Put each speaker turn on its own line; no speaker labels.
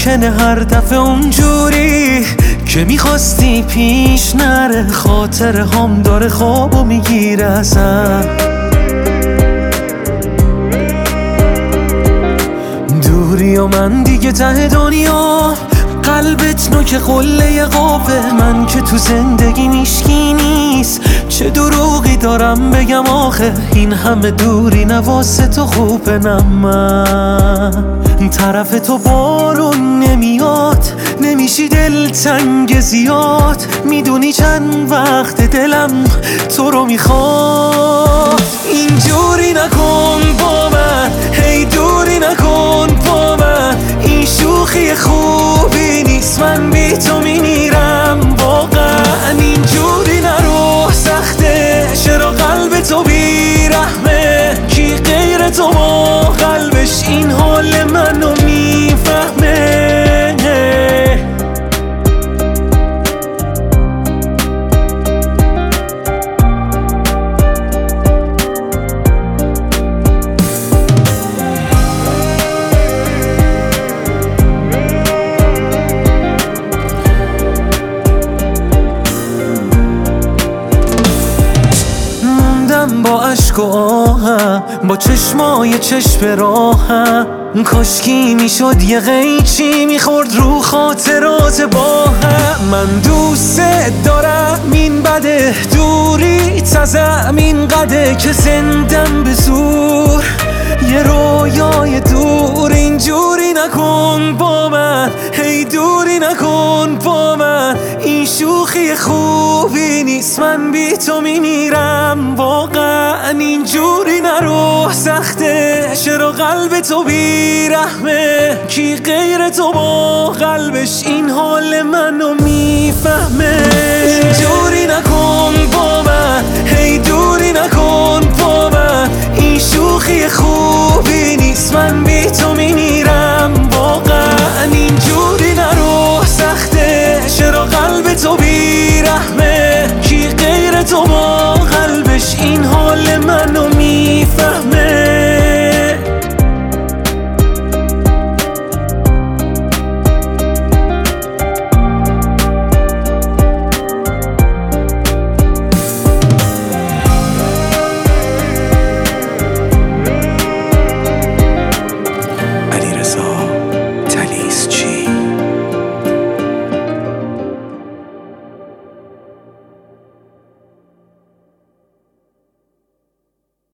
ممکنه هر دفعه اونجوری که میخواستی پیش نره، خاطر هم داره خوابو میگیره ازم. دوری و من دیگه ته دنیا، قلبت نوک قله قوه، من که تو زندگی میشکی نیست، چه دروغی دارم بگم آخه، این همه دوری نواسه تو خوبه. نه من طرف تو بارون نمیاد، نمیشی دلتنگ زیاد، میدونی چند وقت دلم تو رو میخواد. اینجوری نکن با من، هی دوری نکن با من، این شوخی خوبی نیست، من بی تو میمیرم واقعا. اینجوری نرو، سخته چرا قلب تو بیرحمه، کی غیر تو با قلبش این حال منو میفهمه. با عشق و آهم، با چشمای چشم راهم، کاشکی میشد یه قیچی میخورد رو خاطرات با هم. من دوست دارم، این بده دوری تزم این قده که زندم به زور یه رویای دور. اینجوری نکن با من، هی دوری نکن با من، این شوخی خوبی نیست، من بی تو میمیرم واقعا. اینجوری نرو، سخته چرا قلب تو بیرحمه، کی غیر تو با قلبش این حال منو میفهمه. اینجوری نکن با من، هی دوری نکن با من، این شوخی خوبی نیست، من بی تو میمیرم.